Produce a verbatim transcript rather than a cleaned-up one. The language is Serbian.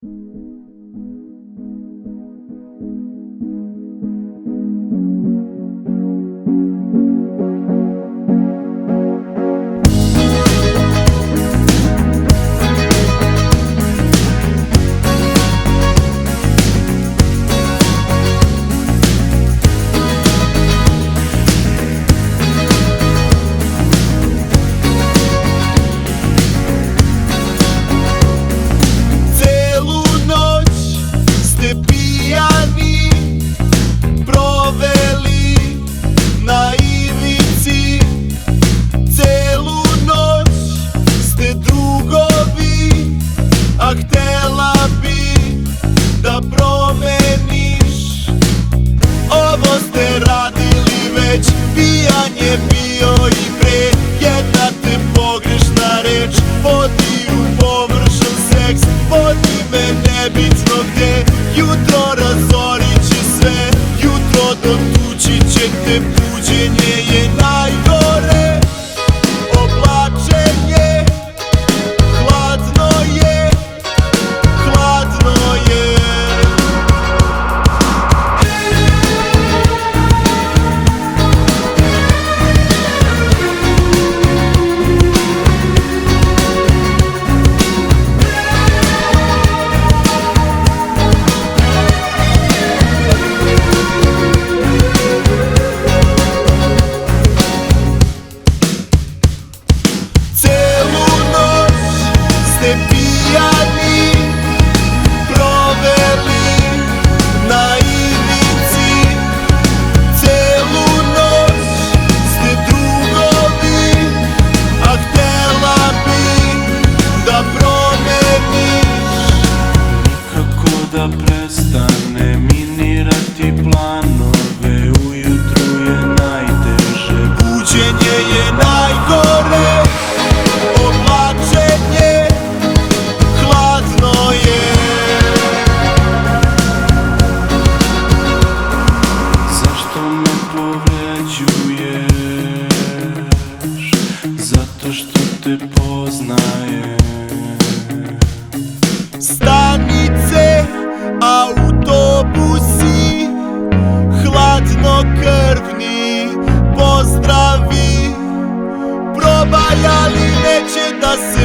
Pijan je bio i pre, jedna te pogrešna reč vodi u površan seks, vodi me nebitno gde. Jutro razorit će sve, jutro dotući će te, buđenje je najgore. Oblačenje, hladno je, hladno je. Pijani proveli na ivici, celu noć ste drugovi, a htela bi da promeniš. Nikako da prestane minirati planove, ujutru je najteže, buđenje je najgore. Oblačenje, hladno je. Zašto me povređuješ? Zato što te poznajem. Stanice, autobusi, hladnokrvni pozdravi. Probaj, ali neće da se